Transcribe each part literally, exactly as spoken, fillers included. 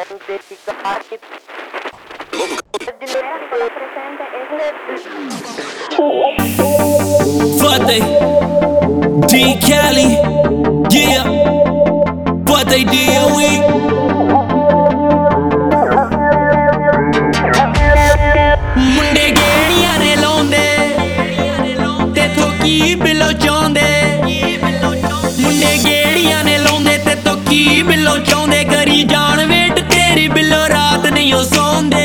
What they D Cali, yeah. What they did we ਮੁੰਡੇ ਗੇੜੀਆਂ ਨੇ ਲਾਉਂਦੇ ਤੇਥੋਂ ਕੀ ਬਿੱਲੋ ਚਾਹੁੰਦੇ ਮੁੰਡੇ ਗੇੜੀਆਂ ਨੇ ਲਾਉਂਦੇ ਤੇਥੋਂ ਕੀ ਬਿੱਲੋ ਚਾਹੁੰਦੇ ਕਰੀ ਜਾਣ ਵੇਟ ਤੇਰੀ ਬਿੱਲੋ ਰਾਤ ਨਹੀਂ ਉਹ ਸੌਂਦੇ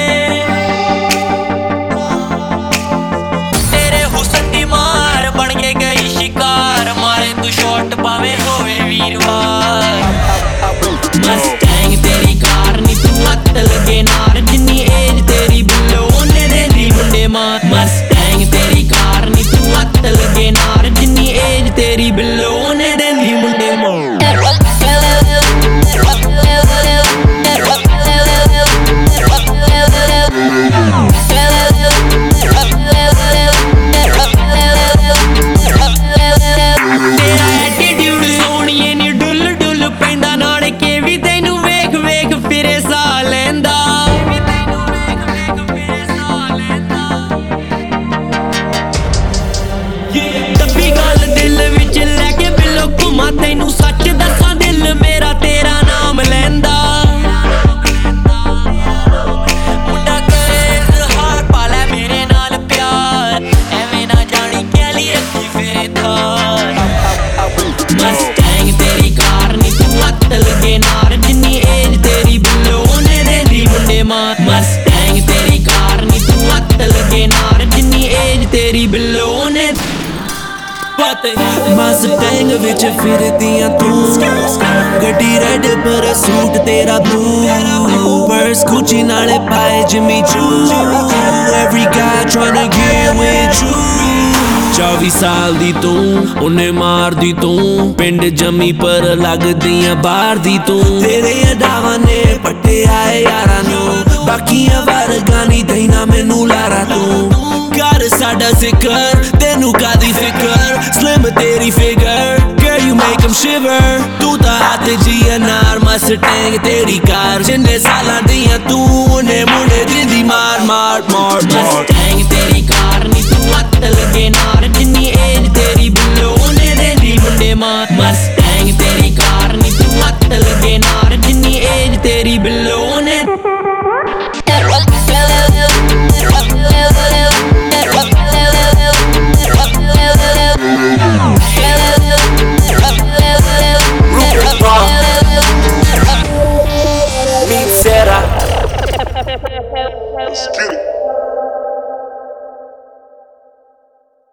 ਤੇਰੇ ਹੁਸਨ ਦੀ ਮਾਰ ਬਣ ਕੇ ਗਈ ਸ਼ਿਕਾਰ ਮਾਰੇ ਤੂੰ ਸ਼ਾਟ ਪਾਵੇਂ ਹੋਵੇ ਵੀਰਵਾਰ ਮਸਟੈਂਗ ਤੇਰੀ ਕਾਰ ਨੀ ਤੂੰ ਮੱਤ ਲਗੇ ਨਾਰ ਜਿੰਨੀ ਏਜ ਤੇਰੀ ਬਿੱਲੋ ਉਹਨੇ ਦੇਂਦੀ ਮੁੰਡੇ ਮਾਰ ਮਸਟੈਂਗ ਤੇਰੀ ਕਾਰ ਨੀ ਤੂੰ ਮੱਤ ਲਗੇ ਨਾਰ ਜਿੰਨੀ ਏਜ ਤੇਰੀ ਬਿੱਲੋ ਉਹਨੇ ਦੇਂਦੀ ਮੁੰਡੇ ਮਾਰ ਤੈਨੂੰ ਸੱਚ ਦੱਸਾਂ ਦਿਲ ਮੇਰਾ ਤੇਰਾ ਨਾਮ ਲੈਂਦਾ ਮੁੰਡਾ ਕਰੇ ਇਜ਼ਹਾਰ ਪਾ ਲੈ ਮੇਰੇ ਨਾਲ ਪਿਆਰ ਐਵੇਂ ਨਾ ਜਾਣੀ ਕਹਿਲੀ ਰੱਖੀ ਫੇਰੇ ਥਾਰ ਮਸਟੈਂਗ ਤੇਰੀ ਕਾਰ ਨੀ ਤੂੰ ਮੱਤ ਲਗੇ ਨਾਰ ਜਿੰਨੀ ਏਜ ਤੇਰੀ ਬਿੱਲੋ ਉਹਨੇ ਦੇਂਦੀ ਮੁੰਡੇ ਮਾਰ ਮਸਟੈਂਗ ਤੇਰੀ ਕਾਰ ਨੀ ਤੂੰ ਮੱਤ ਲਗੇ ਨਾਰ ਜਿੰਨੀ ਏਜ ਤੇਰੀ ਬਿੱਲੋ ਉਹਨੇ ਮਸਟੈਂਗ ਵਿੱਚ ਫਿਰਦੀਆਂ ਤੂੰ ਗੱਡੀ ਰੈਡ ਪਰ ਸੂਟ ਤੇਰਾ ਬਲੂ ਪਰਸ ਗੁੱਚੀ ਨਾਲੇ ਪਾਏ ਜਿਮੀ ਚੂ every guy tryna get with you ਚੌਵੀ ਸਾਲ ਦੀ ਤੂੰ ਉਹਨੇ ਮਾਰਦੀ ਤੂੰ ਪਿੰਡ ਜੰਮੀ ਪਰ ਲੱਗਦੀਆਂ ਬਾਹਰ ਦੀ ਤੂੰ ਤੇਰੇ ਅਡਾਵਾਂ ਨੇ ਪੱਟੇ ਆਏ ਯਾਰਾਂ ਨੂੰ ਬਾਕੀਆਂ ਵਰਗਾ ਨਹੀਂ ਦੇਣਾ ਮੈਨੂੰ ਲਾਰਾ ਤੂੰ ਕਰ ਸਾਡਾ ਜ਼ਿਕਰ ਤੈਨੂੰ ਕਾਦੀ ਫਿਕਰ ਸਲਿਮ ਤੇਰੀ figure girl you make them shiver ਤੂੰ ਤਾਂ ਹੱਥ ਜੀ ਅਨਾਰ ਮਸਟੈਂਗ ਤੇਰੀ ਕਾਰ ਜਿੰਨੇ ਸਾਲਾਂ ਦੀਆਂ ਤੂੰ ਉਹਨੇ ਮੁੰਡੇ ਦਿੰਦੀ ਮਾਰ ਮਾਰ ਮਾਰ ਮਸਟੈਂਗ ਤੇਰੀ ਕਾਰ ਨੀ ਤੂੰ ਮੱਤ ਲਗੇ ਨਾਰ ਜਿੰਨੀ ਏਜ ਤੇਰੀ ਬਿੱਲੋ ਉਹਨੇ ਦੇਂਦੀ ਮੁੰਡੇ ਮਾਰ ਮਸਟੈਂਗ ਤੇਰੀ ਕਾਰ ਨੀ ਤੂੰ ਮੱਤ ਲਗੇ ਨਾਰ ਜਿੰਨੀ ਏਜ ਤੇਰੀ ਬਿੱਲੋ ਉਹਨੇ Let's get it.